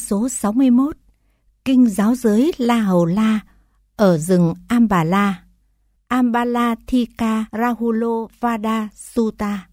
số 61, Kinh Giáo Giới La Hầu La ở rừng Ambala, Ambala Thika Rahulo Vada Sutta.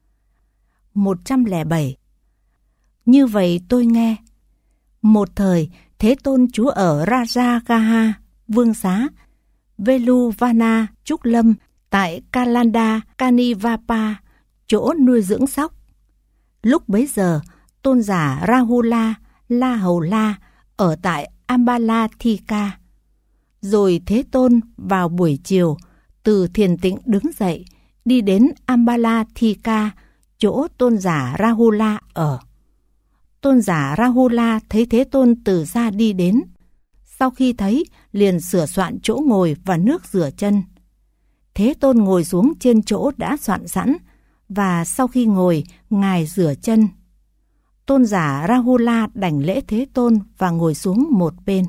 107. Như vậy tôi nghe. Một thời, Thế Tôn trú ở Rajagaha, Vương Xá, Veluvana, Trúc Lâm, tại Kalanda, Kanivapa, chỗ nuôi dưỡng sóc. Lúc bấy giờ, tôn giả Rahula, La Hầu La, ở tại Ambala Thika. Rồi Thế Tôn vào buổi chiều, từ thiền tịnh đứng dậy, đi đến Ambala Thika, chỗ tôn giả Rahula ở. Tôn giả Rahula thấy Thế Tôn từ xa đi đến. Sau khi thấy, liền sửa soạn chỗ ngồi và nước rửa chân. Thế Tôn ngồi xuống trên chỗ đã soạn sẵn, và sau khi ngồi, Ngài rửa chân. Tôn giả Rahula đảnh lễ Thế Tôn và ngồi xuống một bên.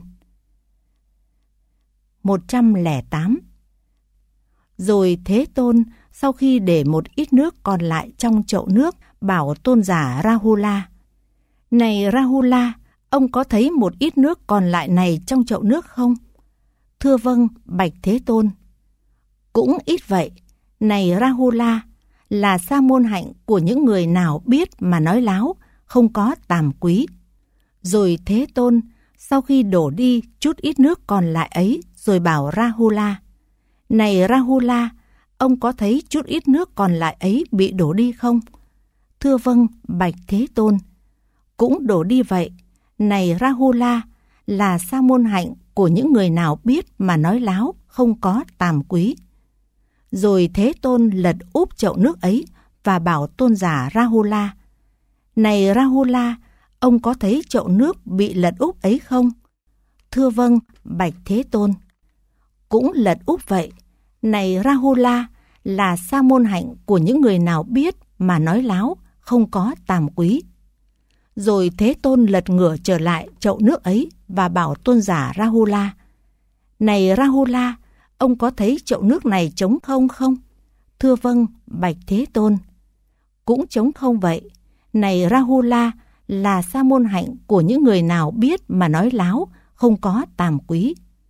108. Rồi Thế Tôn, sau khi để một ít nước còn lại trong chậu nước, bảo tôn giả Rahula: Này Rahula, ông có thấy một ít nước còn lại này trong chậu nước không? Thưa vâng, bạch Thế Tôn. Cũng ít vậy. Này Rahula, là sa môn hạnh của những người nào biết mà nói láo, không có tàm quý. Rồi Thế Tôn, sau khi đổ đi chút ít nước còn lại ấy, rồi bảo Rahula: Này Rahula, ông có thấy chút ít nước còn lại ấy bị đổ đi không? Thưa vâng, bạch Thế Tôn. Cũng đổ đi vậy. Này Rahula, là sa môn hạnh của những người nào biết mà nói láo, không có tàm quý. Rồi Thế Tôn lật úp chậu nước ấy và bảo tôn giả Rahula: Này Rahula, ông có thấy chậu nước bị lật úp ấy không? Thưa vâng, bạch Thế Tôn. Cũng lật úp vậy. Này Rahula, là sa môn hạnh của những người nào biết mà nói láo, không có tàm quý. Rồi Thế Tôn lật ngửa trở lại chậu nước ấy và bảo tôn giả Rahula: Này Rahula, ông có thấy chậu nước này trống không không? Thưa vâng, bạch Thế Tôn. Cũng trống không vậy. Này Rahula, là sa môn hạnh của những người nào biết mà nói láo, không có tàm quý.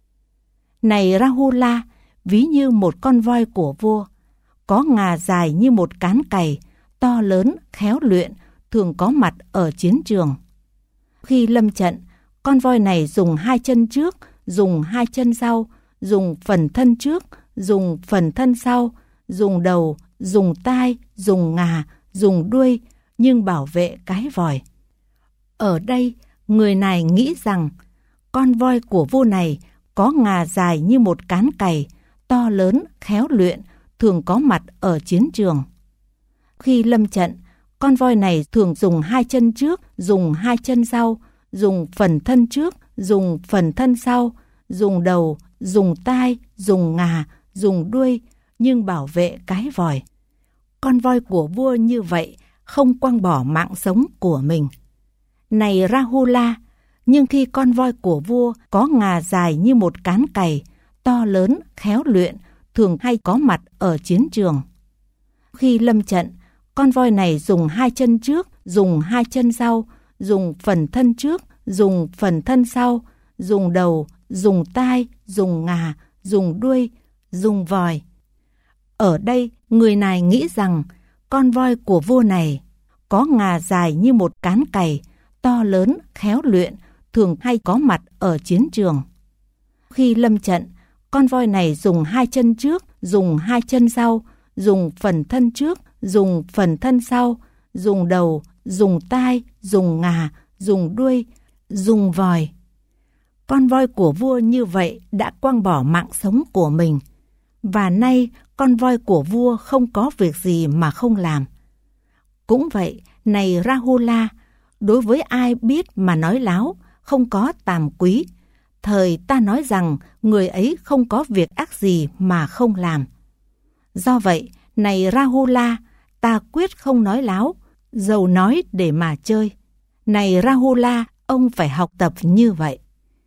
Này Rahula, ví như một con voi của vua, có ngà dài như một cán cày, to lớn, khéo luyện, thường có mặt ở chiến trường. Khi lâm trận, con voi này dùng hai chân trước, dùng hai chân sau, dùng phần thân trước, dùng phần thân sau, dùng đầu, dùng tai, dùng ngà, dùng đuôi, nhưng bảo vệ cái vòi. Ở đây, người này nghĩ rằng con voi của vua này có ngà dài như một cán cày, to lớn, khéo luyện, thường có mặt ở chiến trường. Khi lâm trận, con voi này thường dùng hai chân trước, dùng hai chân sau, dùng phần thân trước, dùng phần thân sau, dùng đầu, dùng tai, dùng ngà, dùng đuôi, nhưng bảo vệ cái vòi. Con voi của vua như vậy không quăng bỏ mạng sống của mình. Này Rahula, nhưng khi con voi của vua có ngà dài như một cán cày, to lớn, khéo luyện, thường hay có mặt ở chiến trường. Khi lâm trận, con voi này dùng hai chân trước, dùng hai chân sau, dùng phần thân trước, dùng phần thân sau, dùng đầu, dùng tai, dùng ngà, dùng đuôi, dùng vòi. Ở đây, người này nghĩ rằng con voi của vua này có ngà dài như một cán cày, to lớn, khéo luyện, thường hay có mặt ở chiến trường. Khi lâm trận, con voi này dùng hai chân trước, dùng hai chân sau, dùng phần thân trước, dùng phần thân sau, dùng đầu, dùng tai, dùng ngà, dùng đuôi, dùng vòi. Con voi của vua như vậy đã quăng bỏ mạng sống của mình. Và nay con voi của vua không có việc gì mà không làm. Cũng vậy, này Rahula, đối với ai biết mà nói láo, không có tàm quý, thời ta nói rằng người ấy không có việc ác gì mà không làm. Do vậy, này Rahula, ta quyết không nói láo, dầu nói để mà chơi. Này Rahula, ông phải học tập như vậy.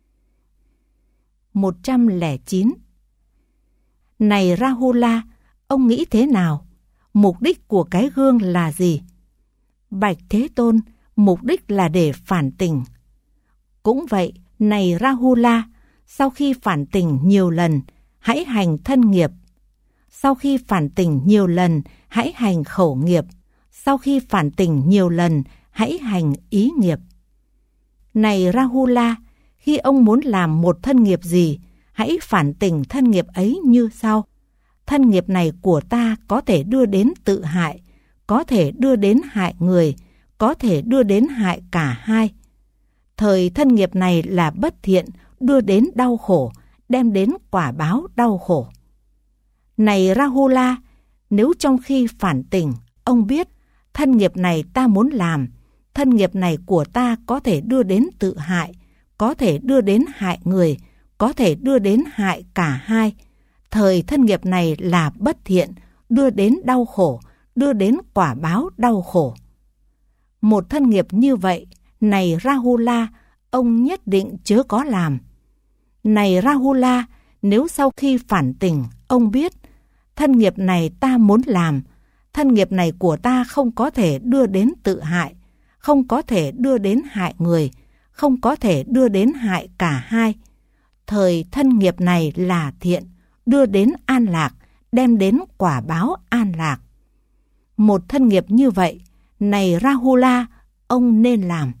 109. Này Rahula, ông nghĩ thế nào? Mục đích của cái gương là gì? Bạch Thế Tôn, mục đích là để phản tỉnh. Cũng vậy, này Rahula, sau khi phản tỉnh nhiều lần, hãy hành thân nghiệp. Sau khi phản tỉnh nhiều lần, hãy hành khẩu nghiệp. Sau khi phản tỉnh nhiều lần, hãy hành ý nghiệp. Này Rahula, khi ông muốn làm một thân nghiệp gì, hãy phản tỉnh thân nghiệp ấy như sau. Thân nghiệp này của ta có thể đưa đến tự hại, có thể đưa đến hại người, có thể đưa đến hại cả hai. Thời thân nghiệp này là bất thiện, đưa đến đau khổ, đem đến quả báo đau khổ. Này Rahula, nếu trong khi phản tỉnh, ông biết thân nghiệp này ta muốn làm, thân nghiệp này của ta có thể đưa đến tự hại, có thể đưa đến hại người, có thể đưa đến hại cả hai. Thời thân nghiệp này là bất thiện, đưa đến đau khổ, đưa đến quả báo đau khổ. Một thân nghiệp như vậy, này Rahula, ông nhất định chớ có làm. Này Rahula, nếu sau khi phản tỉnh, ông biết thân nghiệp này ta muốn làm, thân nghiệp này của ta không có thể đưa đến tự hại, không có thể đưa đến hại người, không có thể đưa đến hại cả hai. Thời thân nghiệp này là thiện, đưa đến an lạc, đem đến quả báo an lạc. Một thân nghiệp như vậy, này Rahula, ông nên làm.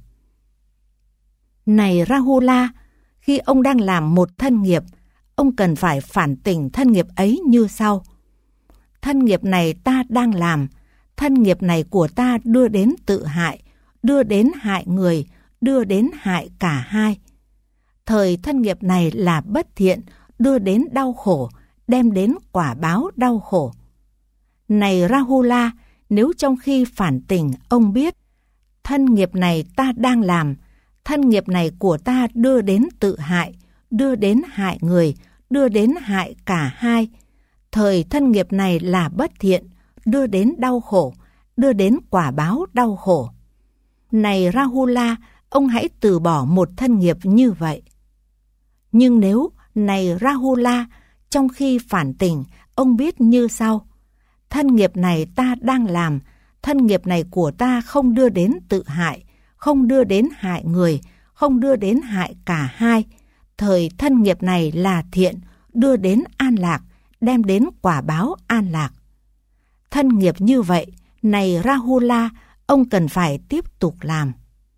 Này Rahula, khi ông đang làm một thân nghiệp, ông cần phải phản tỉnh thân nghiệp ấy như sau. Thân nghiệp này ta đang làm, thân nghiệp này của ta đưa đến tự hại, đưa đến hại người, đưa đến hại cả hai. Thời thân nghiệp này là bất thiện, đưa đến đau khổ, đem đến quả báo đau khổ. Này Rahula, nếu trong khi phản tỉnh ông biết thân nghiệp này ta đang làm, thân nghiệp này của ta đưa đến tự hại, đưa đến hại người, đưa đến hại cả hai. Thời thân nghiệp này là bất thiện, đưa đến đau khổ, đưa đến quả báo đau khổ. Này Rahula, ông hãy từ bỏ một thân nghiệp như vậy. Nhưng nếu, này Rahula, trong khi phản tỉnh, ông biết như sau. Thân nghiệp này ta đang làm, thân nghiệp này của ta không đưa đến tự hại, không đưa đến hại người, không đưa đến hại cả hai. Thời thân nghiệp này là thiện, đưa đến an lạc, đem đến quả báo an lạc. Thân nghiệp như vậy, này Rahula, ông cần phải tiếp tục làm.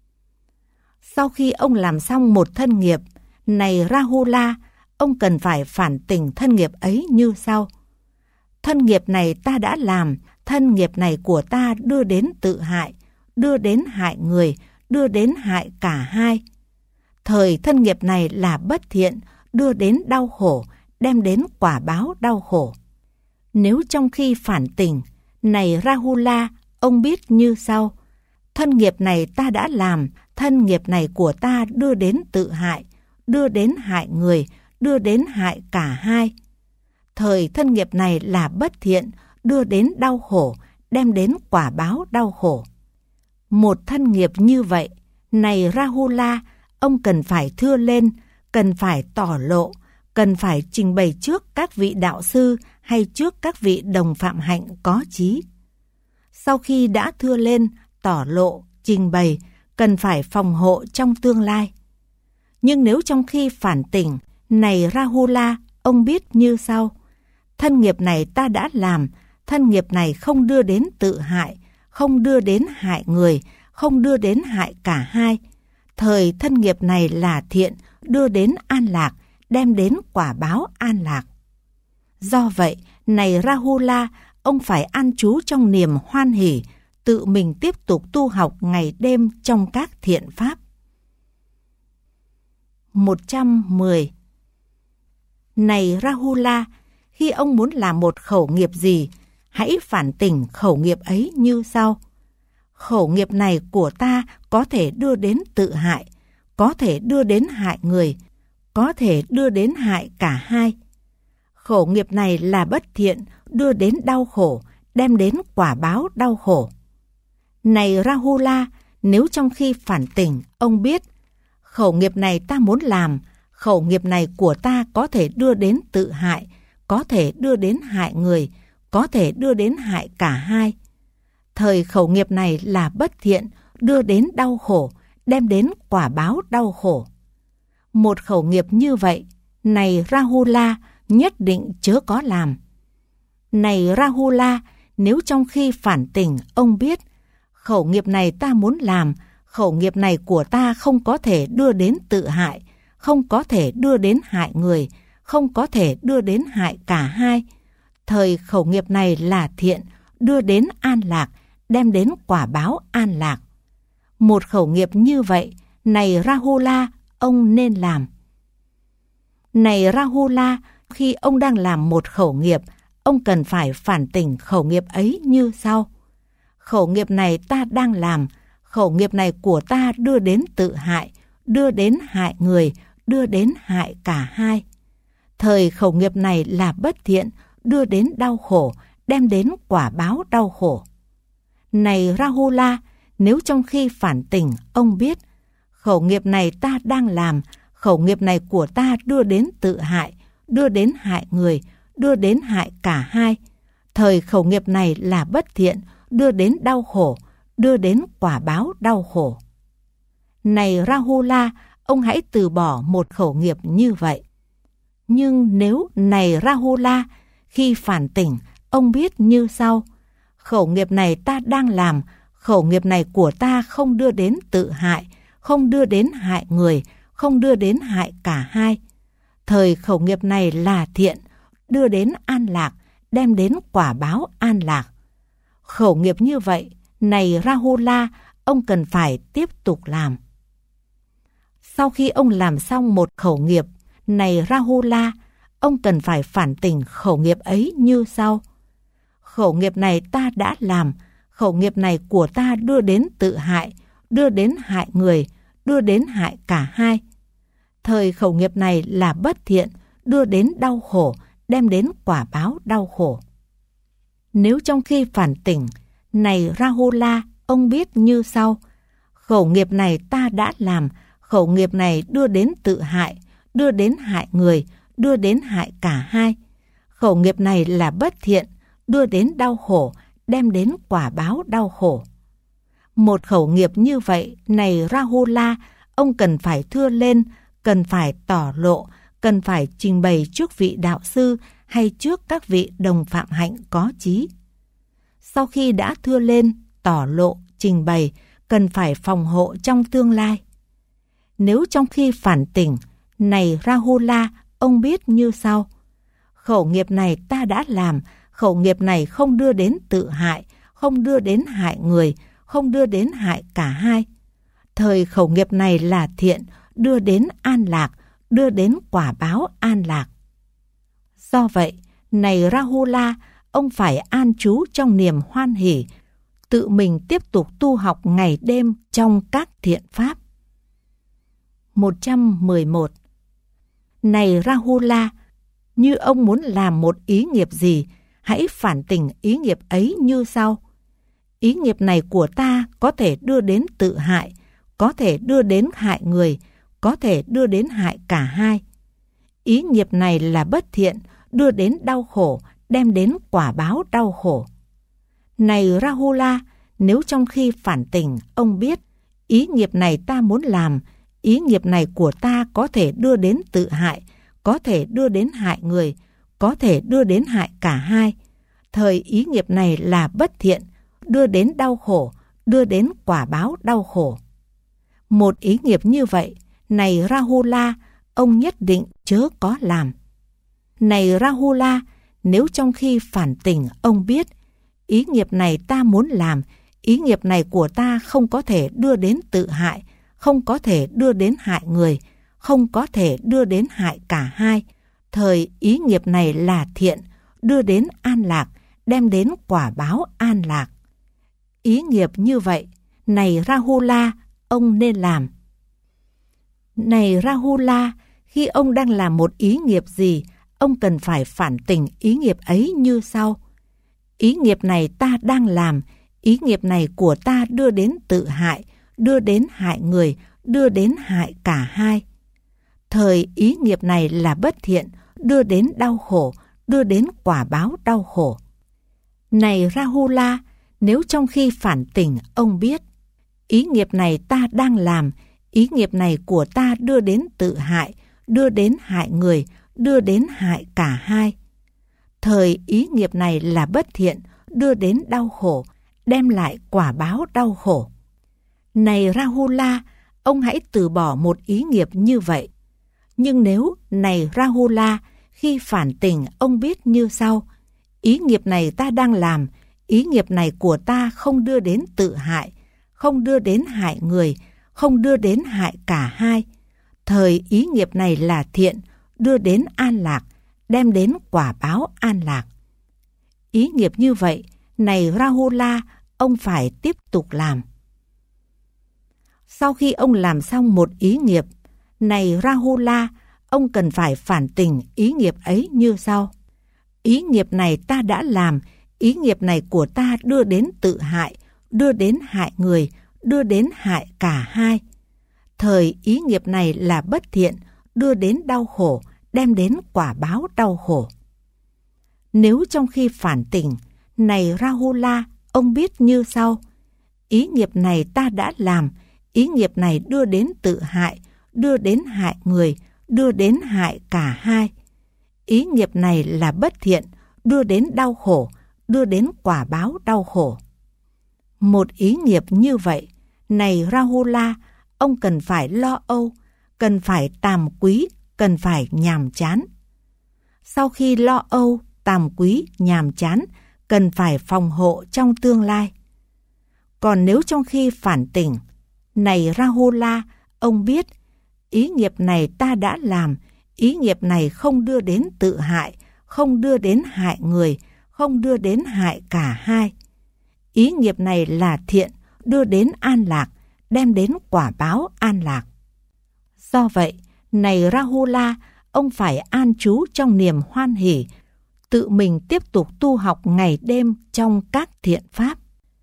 Sau khi ông làm xong một thân nghiệp, này Rahula, ông cần phải phản tỉnh thân nghiệp ấy như sau. Thân nghiệp này ta đã làm, thân nghiệp này của ta đưa đến tự hại, đưa đến hại người, đưa đến hại cả hai. Thời thân nghiệp này là bất thiện, đưa đến đau khổ, đem đến quả báo đau khổ. Nếu trong khi phản tỉnh, này Rahula, ông biết như sau. Thân nghiệp này ta đã làm, thân nghiệp này của ta đưa đến tự hại, đưa đến hại người, đưa đến hại cả hai. Thời thân nghiệp này là bất thiện, đưa đến đau khổ, đem đến quả báo đau khổ. Một thân nghiệp như vậy, này Rahula, ông cần phải thưa lên, cần phải tỏ lộ, cần phải trình bày trước các vị đạo sư hay trước các vị đồng phạm hạnh có trí. Sau khi đã thưa lên, tỏ lộ, trình bày, cần phải phòng hộ trong tương lai. Nhưng nếu trong khi phản tỉnh, này Rahula, ông biết như sau. Thân nghiệp này ta đã làm, thân nghiệp này không đưa đến tự hại, không đưa đến hại người, không đưa đến hại cả hai. Thời thân nghiệp này là thiện, đưa đến an lạc, đem đến quả báo an lạc. Do vậy, này Rahula, ông phải an trú trong niềm hoan hỷ, tự mình tiếp tục tu học ngày đêm trong các thiện pháp. 110. Này Rahula, khi ông muốn làm một khẩu nghiệp gì, hãy phản tỉnh khẩu nghiệp ấy như sau. Khẩu nghiệp này của ta có thể đưa đến tự hại, có thể đưa đến hại người, có thể đưa đến hại cả hai. Khẩu nghiệp này là bất thiện, đưa đến đau khổ, đem đến quả báo đau khổ. Này Rahula, nếu trong khi phản tỉnh, ông biết, khẩu nghiệp này ta muốn làm, khẩu nghiệp này của ta có thể đưa đến tự hại, có thể đưa đến hại người, có thể đưa đến hại cả hai. Thời khẩu nghiệp này là bất thiện, đưa đến đau khổ, đem đến quả báo đau khổ. Một khẩu nghiệp như vậy, này Rahula, nhất định chớ có làm. Này Rahula, nếu trong khi phản tỉnh ông biết, khẩu nghiệp này ta muốn làm, khẩu nghiệp này của ta không có thể đưa đến tự hại, không có thể đưa đến hại người, không có thể đưa đến hại cả hai. Thời khẩu nghiệp này là thiện, đưa đến an lạc, đem đến quả báo an lạc. Một khẩu nghiệp như vậy, này Rahula, ông nên làm. Này Rahula, khi ông đang làm một khẩu nghiệp, ông cần phải phản tỉnh khẩu nghiệp ấy như sau. Khẩu nghiệp này ta đang làm, khẩu nghiệp này của ta đưa đến tự hại, đưa đến hại người, đưa đến hại cả hai. Thời khẩu nghiệp này là bất thiện, đưa đến đau khổ, đem đến quả báo đau khổ. Này Rahula, nếu trong khi phản tỉnh ông biết, khẩu nghiệp này ta đang làm, khẩu nghiệp này của ta đưa đến tự hại, đưa đến hại người, đưa đến hại cả hai. Thời khẩu nghiệp này là bất thiện, đưa đến đau khổ, đưa đến quả báo đau khổ. Này Rahula, ông hãy từ bỏ một khẩu nghiệp như vậy. Nhưng nếu, này Rahula, khi phản tỉnh, ông biết như sau. Khẩu nghiệp này ta đang làm, khẩu nghiệp này của ta không đưa đến tự hại, không đưa đến hại người, không đưa đến hại cả hai. Thời khẩu nghiệp này là thiện, đưa đến an lạc, đem đến quả báo an lạc. Khẩu nghiệp như vậy, này Rahula, ông cần phải tiếp tục làm. Sau khi ông làm xong một khẩu nghiệp, này Rahula, ông cần phải phản tỉnh khẩu nghiệp ấy như sau. Khẩu nghiệp này ta đã làm, khẩu nghiệp này của ta đưa đến tự hại, đưa đến hại người, đưa đến hại cả hai. Thời khẩu nghiệp này là bất thiện, đưa đến đau khổ, đem đến quả báo đau khổ. Nếu trong khi phản tỉnh, này Rahula, ông biết như sau. Khẩu nghiệp này ta đã làm, khẩu nghiệp này đưa đến tự hại, đưa đến hại người, đưa đến hại cả hai. Khẩu nghiệp này là bất thiện, đưa đến đau khổ, đem đến quả báo đau khổ. Một khẩu nghiệp như vậy, này Rahula, ông cần phải thưa lên, cần phải tỏ lộ, cần phải trình bày trước vị đạo sư hay trước các vị đồng phạm hạnh có trí. Sau khi đã thưa lên, tỏ lộ, trình bày, cần phải phòng hộ trong tương lai. Nếu trong khi phản tỉnh, này Rahula, ông biết như sau. Khẩu nghiệp này ta đã làm, khẩu nghiệp này không đưa đến tự hại, không đưa đến hại người, không đưa đến hại cả hai. Thời khẩu nghiệp này là thiện, đưa đến an lạc, đưa đến quả báo an lạc. Do vậy, này Rahula, ông phải an trú trong niềm hoan hỷ, tự mình tiếp tục tu học ngày đêm trong các thiện pháp. 111. Này Rahula, như ông muốn làm một ý nghiệp gì, hãy phản tỉnh ý nghiệp ấy như sau. Ý nghiệp này của ta có thể đưa đến tự hại, có thể đưa đến hại người, có thể đưa đến hại cả hai. Ý nghiệp này là bất thiện, đưa đến đau khổ, đem đến quả báo đau khổ. Này Rahula, nếu trong khi phản tỉnh ông biết, ý nghiệp này ta muốn làm, ý nghiệp này của ta có thể đưa đến tự hại, có thể đưa đến hại người, có thể đưa đến hại cả hai. Thời ý nghiệp này là bất thiện, đưa đến đau khổ, đưa đến quả báo đau khổ. Một ý nghiệp như vậy, này Rahula, ông nhất định chớ có làm. Này Rahula, nếu trong khi phản tỉnh ông biết, ý nghiệp này ta muốn làm, ý nghiệp này của ta không có thể đưa đến tự hại, không có thể đưa đến hại người, không có thể đưa đến hại cả hai. Thời ý nghiệp này là thiện, đưa đến an lạc, đem đến quả báo an lạc. Ý nghiệp như vậy, này Rahula, ông nên làm. Này Rahula, khi ông đang làm một ý nghiệp gì, ông cần phải phản tỉnh ý nghiệp ấy như sau. Ý nghiệp này ta đang làm, ý nghiệp này của ta đưa đến tự hại, đưa đến hại người, đưa đến hại cả hai. Thời ý nghiệp này là bất thiện, đưa đến đau khổ, đưa đến quả báo đau khổ. Này Rahula, nếu trong khi phản tỉnh ông biết, ý nghiệp này ta đang làm, Ý nghiệp này của ta đưa đến tự hại, đưa đến hại người, đưa đến hại cả hai. Thời ý nghiệp này là bất thiện, đưa đến đau khổ, đem lại quả báo đau khổ. Này Rahula, ông hãy từ bỏ một ý nghiệp như vậy. Nhưng nếu, này Rahula, khi phản tỉnh ông biết như sau: ý nghiệp này ta đang làm, ý nghiệp này của ta không đưa đến tự hại, không đưa đến hại người, không đưa đến hại cả hai. Thời ý nghiệp này là thiện, đưa đến an lạc, đem đến quả báo an lạc. Ý nghiệp như vậy, này Rahula, ông phải tiếp tục làm. Sau khi ông làm xong một ý nghiệp, này Rahula, ông cần phải phản tỉnh ý nghiệp ấy như sau: ý nghiệp này ta đã làm, ý nghiệp này của ta đưa đến tự hại, đưa đến hại người, đưa đến hại cả hai. Thời ý nghiệp này là bất thiện, đưa đến đau khổ, đem đến quả báo đau khổ. Nếu trong khi phản tỉnh, này Rahula, ông biết như sau: ý nghiệp này ta đã làm, ý nghiệp này đưa đến tự hại, đưa đến hại người, đưa đến hại cả hai. Ý nghiệp này là bất thiện, đưa đến đau khổ, đưa đến quả báo đau khổ. Một ý nghiệp như vậy, này Rahula, ông cần phải lo âu, cần phải tàm quý, cần phải nhàm chán. Sau khi lo âu, tàm quý, nhàm chán, cần phải phòng hộ trong tương lai. Còn nếu trong khi phản tỉnh, này Rahula, ông biết ý nghiệp này ta đã làm, ý nghiệp này không đưa đến tự hại, không đưa đến hại người, không đưa đến hại cả hai. Ý nghiệp này là thiện, đưa đến an lạc, đem đến quả báo an lạc. Do vậy, này Rahula, ông phải an trú trong niềm hoan hỷ, tự mình tiếp tục tu học ngày đêm trong các thiện pháp.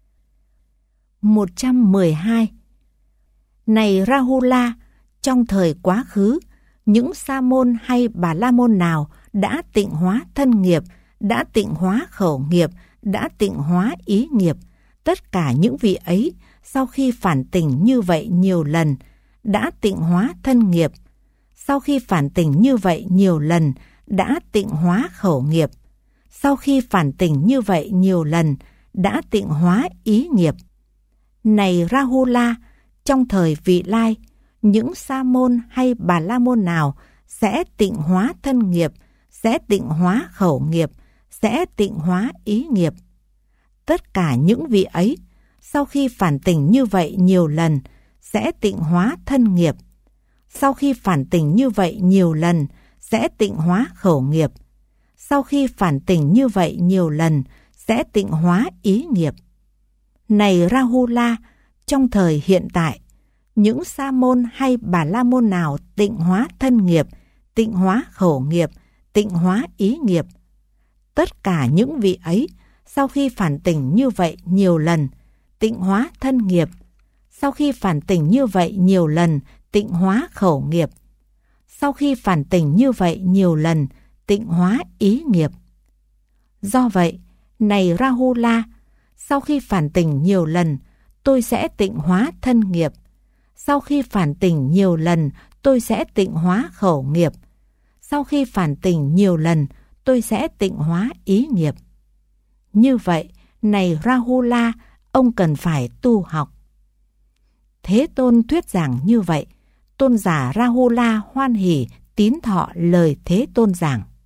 112. Này Rahula, trong thời quá khứ, những sa môn hay bà la môn nào đã tịnh hóa thân nghiệp, đã tịnh hóa khẩu nghiệp, đã tịnh hóa ý nghiệp, tất cả những vị ấy sau khi phản tỉnh như vậy nhiều lần, đã tịnh hóa thân nghiệp, sau khi phản tỉnh như vậy nhiều lần, đã tịnh hóa khẩu nghiệp, sau khi phản tỉnh như vậy nhiều lần, đã tịnh hóa ý nghiệp. Này Rahula, trong thời vị lai, những sa môn hay bà la môn nào sẽ tịnh hóa thân nghiệp, sẽ tịnh hóa khẩu nghiệp, sẽ tịnh hóa ý nghiệp. Tất cả những vị ấy, sau khi phản tỉnh như vậy nhiều lần, sẽ tịnh hóa thân nghiệp. Sau khi phản tỉnh như vậy nhiều lần, sẽ tịnh hóa khẩu nghiệp. Sau khi phản tỉnh như vậy nhiều lần, sẽ tịnh hóa ý nghiệp. Này Rahula, trong thời hiện tại, những sa môn hay bà la môn nào tịnh hóa thân nghiệp, tịnh hóa khẩu nghiệp, tịnh hóa ý nghiệp, tất cả những vị ấy, sau khi phản tỉnh như vậy nhiều lần, tịnh hóa thân nghiệp. Sau khi phản tỉnh như vậy nhiều lần, tịnh hóa khẩu nghiệp. Sau khi phản tỉnh như vậy nhiều lần, tịnh hóa ý nghiệp. Do vậy, này Rahula, sau khi phản tỉnh nhiều lần, tôi sẽ tịnh hóa thân nghiệp. Sau khi phản tỉnh nhiều lần, tôi sẽ tịnh hóa khẩu nghiệp. Sau khi phản tỉnh nhiều lần, tôi sẽ tịnh hóa ý nghiệp. Như vậy, này Rahula, ông cần phải tu học. Thế Tôn thuyết giảng như vậy, tôn giả Rahula hoan hỉ tín thọ lời Thế Tôn giảng.